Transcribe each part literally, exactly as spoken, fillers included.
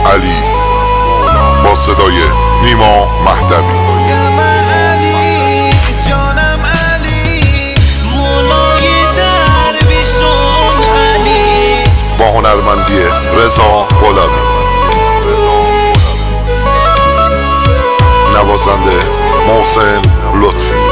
علی با صدای نیما مهدوی. با هنرمندی رضا غلامی، نوازنده محسن لطفی.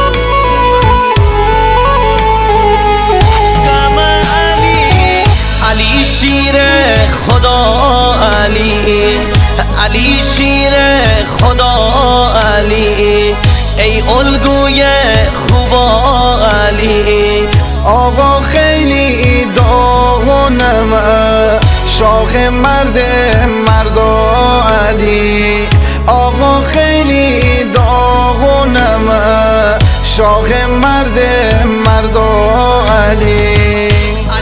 علی شیر خدا علی، علی شیر خدا علی، ای الگوی خوبا علی. آقا خیلی داغ و نمه، شاخ مرد مردا علی. آقا خیلی داغ و نمه، شاخ مرد مردا علی.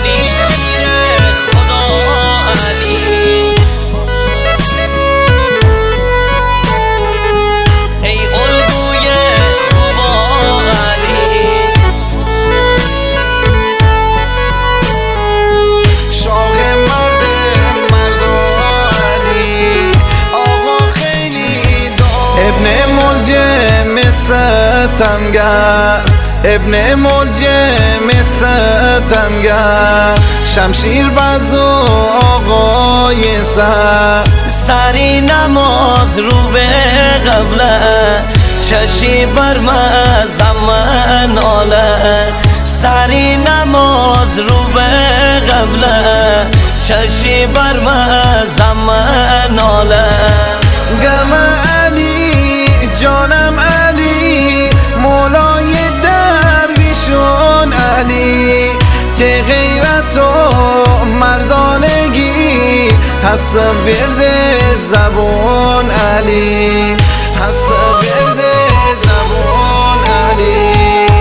ستمگر ابن ملجم ستمگر، شمشیر بازو آقای سر. سری نماز رو به قبله، چشی بر مزمن آله. سری نماز رو به قبله، چشی بر مزمن آله. گم علی جانم علی، مولای درویشون علی. ته غیرت و مردانگی، حس برد زبون علی، حس برد زبون علی.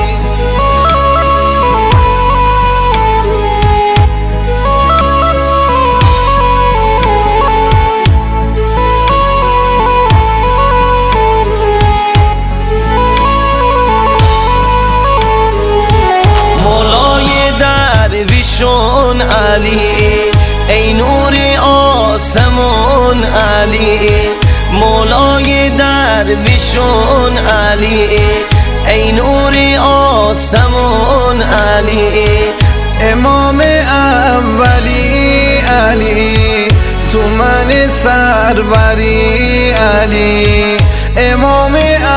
درویشون علی، ای نور آسمون علی. مولای درویشون علی، ای نور آسمون علی. امام اولی علی، تو من سروری علی. امام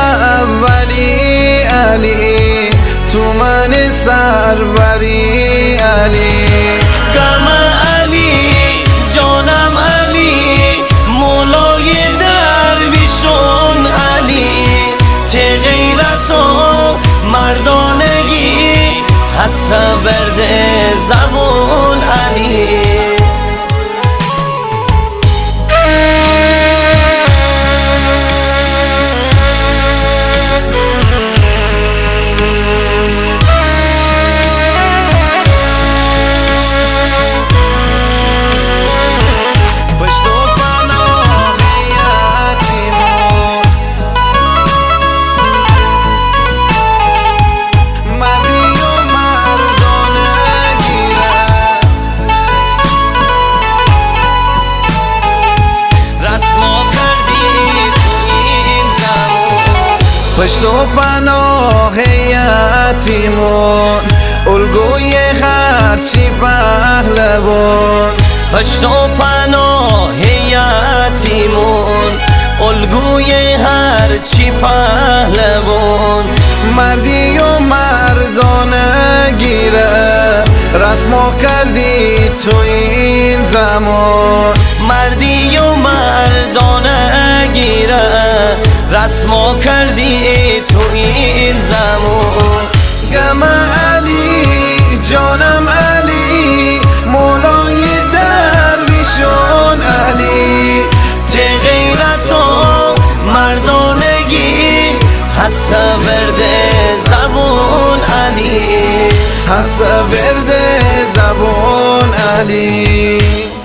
اولی علی، تو من سروری علی. گم علی جانم علی، مولای درویشون علی. ته غیرت و مردانگی، حس برد زبون علی. پشت و پناه یتیمون، الگوی هرچی پهلوان. پشت و پناه یتیمون، الگوی هرچی پهلوان. مردی و مردانه گیره، رسما کردی تو این زمان. مردی و مردانه گیره، رسما کردی تو این زمان. گم علی جانم علی، مولای درویشون علی. ته غیرت و مردانگی، حس برد زبون علی، حس برد زبون علی.